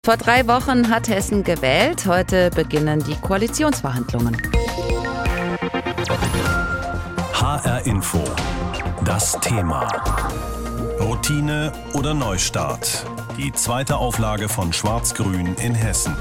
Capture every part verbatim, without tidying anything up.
Vor drei Wochen hat Hessen gewählt. Heute beginnen die Koalitionsverhandlungen. H R Info. Das Thema. Routine oder Neustart? Die zweite Auflage von Schwarz-Grün in Hessen.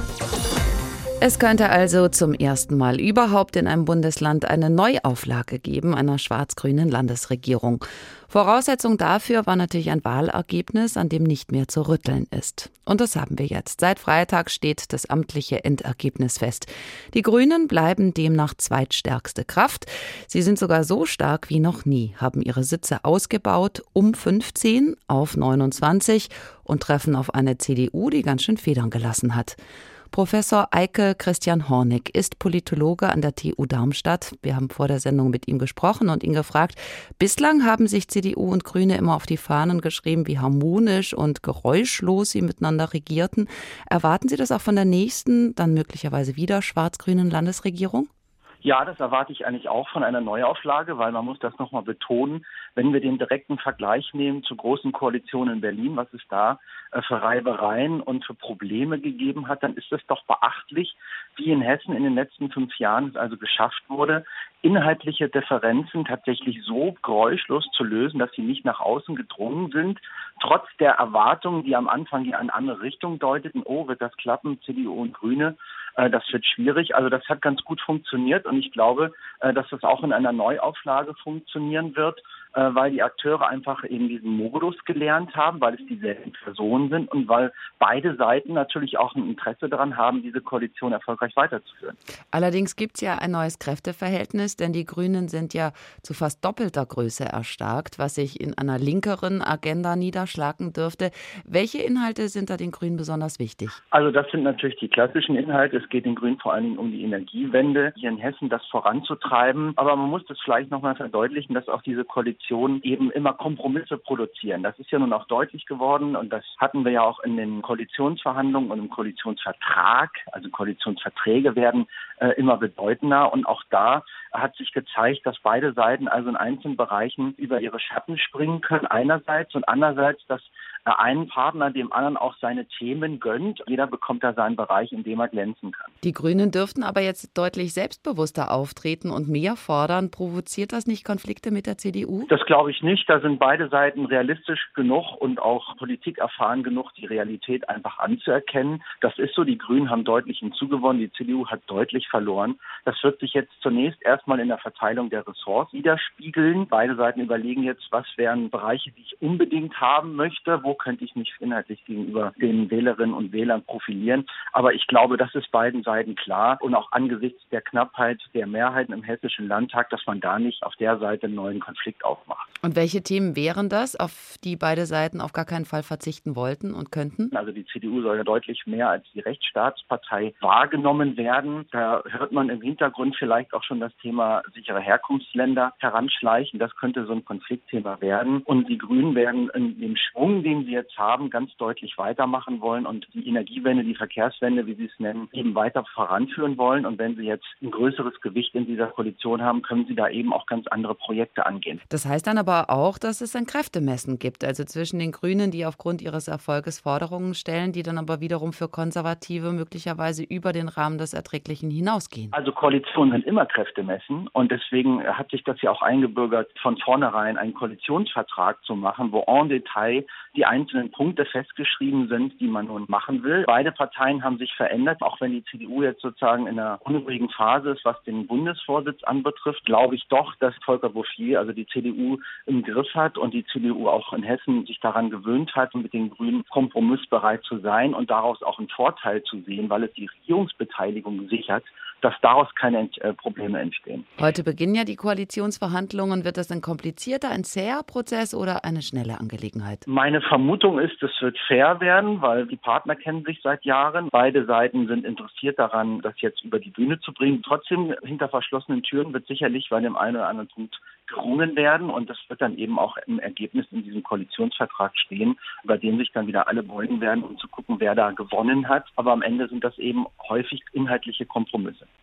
Es könnte also zum ersten Mal überhaupt in einem Bundesland eine Neuauflage geben, einer schwarz-grünen Landesregierung. Voraussetzung dafür war natürlich ein Wahlergebnis, an dem nicht mehr zu rütteln ist. Und das haben wir jetzt. Seit Freitag steht das amtliche Endergebnis fest. Die Grünen bleiben demnach zweitstärkste Kraft. Sie sind sogar so stark wie noch nie, haben ihre Sitze ausgebaut um fünfzehn auf neunundzwanzig und treffen auf eine C D U, die ganz schön Federn gelassen hat. Professor Eike Christian Hornig ist Politologe an der T U Darmstadt. Wir haben vor der Sendung mit ihm gesprochen und ihn gefragt, bislang haben sich C D U und Grüne immer auf die Fahnen geschrieben, wie harmonisch und geräuschlos sie miteinander regierten. Erwarten Sie das auch von der nächsten, dann möglicherweise wieder schwarz-grünen Landesregierung? Ja, das erwarte ich eigentlich auch von einer Neuauflage, weil man muss das nochmal betonen, wenn wir den direkten Vergleich nehmen zur großen Koalition in Berlin, was es da äh, für Reibereien und für Probleme gegeben hat, dann ist es doch beachtlich, wie in Hessen in den letzten fünf Jahren es also geschafft wurde, inhaltliche Differenzen tatsächlich so geräuschlos zu lösen, dass sie nicht nach außen gedrungen sind, trotz der Erwartungen, die am Anfang in eine andere Richtung deuteten, oh, wird das klappen, C D U und Grüne, äh, das wird schwierig. Also das hat ganz gut funktioniert und ich glaube, äh, dass das auch in einer Neuauflage funktionieren wird, äh, weil die Akteure einfach eben diesen Modus gelernt haben, weil es dieselben Personen sind und weil beide Seiten natürlich auch ein Interesse daran haben, diese Koalition erfolgreich weiterzuführen. Allerdings gibt es ja ein neues Kräfteverhältnis, denn die Grünen sind ja zu fast doppelter Größe erstarkt, was sich in einer linkeren Agenda niederschlagen dürfte. Welche Inhalte sind da den Grünen besonders wichtig? Also das sind natürlich die klassischen Inhalte. Es geht den Grünen vor allen Dingen um die Energiewende, hier in Hessen das voranzutreiben. Aber man muss das vielleicht nochmal verdeutlichen, dass auch diese Koalitionen eben immer Kompromisse produzieren. Das ist ja nun auch deutlich geworden und das hatten wir ja auch in den Koalitionsverhandlungen und im Koalitionsvertrag. Also Koalitionsverträge werden äh, immer bedeutender und auch da hat sich gezeigt, dass beide Seiten also in einzelnen Bereichen über ihre Schatten springen können einerseits und andererseits, dass äh, einen Partner dem anderen auch seine Themen gönnt. Jeder bekommt da seinen Bereich, in dem er glänzen kann. Die Grünen dürften aber jetzt deutlich selbstbewusster auftreten und mehr fordern. Provoziert das nicht Konflikte mit der C D U? Das glaube ich nicht. Da sind beide Seiten realistisch genug und auch politikerfahren genug, die Realität einfach anzuerkennen. Das ist so. Die Grünen haben deutlich hinzugewonnen. Die C D U hat deutlich verloren. Das wird sich jetzt zunächst erstmal in der Verteilung der Ressorts widerspiegeln. Beide Seiten überlegen jetzt, was wären Bereiche, die ich unbedingt haben möchte. Wo könnte ich mich inhaltlich gegenüber den Wählerinnen und Wählern profilieren? Aber ich glaube, das ist beiden Seiten klar. Und auch angesichts der Knappheit der Mehrheiten im Hessischen Landtag, dass man da nicht auf der Seite einen neuen Konflikt aufmacht. Und welche Themen wären das, auf die beide Seiten auf gar keinen Fall verzichten wollten und könnten? Also die C D U soll ja deutlich mehr als die Rechtsstaatspartei wahrgenommen werden. Da hört man im Hintergrund vielleicht auch schon das Thema sichere Herkunftsländer heranschleichen. Das könnte so ein Konfliktthema werden. Und die Grünen werden in dem Schwung, den sie jetzt haben, ganz deutlich weitermachen wollen und die Energiewende, die Verkehrswende, wie sie es nennen, eben weiter voranführen wollen. Und wenn sie jetzt ein größeres Gewicht in dieser Koalition haben, können sie da eben auch ganz andere Projekte angehen. Das heißt dann aber auch, dass es ein Kräftemessen gibt, also zwischen den Grünen, die aufgrund ihres Erfolges Forderungen stellen, die dann aber wiederum für Konservative möglicherweise über den Rahmen des Erträglichen hinausgehen. Also Koalitionen sind immer Kräftemessen und deswegen hat sich das ja auch eingebürgert, von vornherein einen Koalitionsvertrag zu machen, wo en Detail die einzelnen Punkte festgeschrieben sind, die man nun machen will. Beide Parteien haben sich verändert, auch wenn die C D U jetzt sozusagen in einer unruhigen Phase ist, was den Bundesvorsitz anbetrifft, glaube ich doch, dass Volker Bouffier, also die C D U, im Griff hat und die C D U auch in Hessen sich daran gewöhnt hat, mit den Grünen kompromissbereit zu sein und daraus auch einen Vorteil zu sehen, weil es die Regierungsbeteiligung sichert, dass daraus keine äh, Probleme entstehen. Heute beginnen ja die Koalitionsverhandlungen. Wird das ein komplizierter, ein zäher Prozess oder eine schnelle Angelegenheit? Meine Vermutung ist, es wird fair werden, weil die Partner kennen sich seit Jahren. Beide Seiten sind interessiert daran, das jetzt über die Bühne zu bringen. Trotzdem, hinter verschlossenen Türen wird sicherlich bei dem einen oder anderen Punkt gerungen werden und das wird dann eben auch im Ergebnis in diesem Koalitionsvertrag stehen, über den sich dann wieder alle beugen werden, um zu gucken, wer da gewonnen hat. Aber am Ende sind das eben häufig inhaltliche Kompromisse.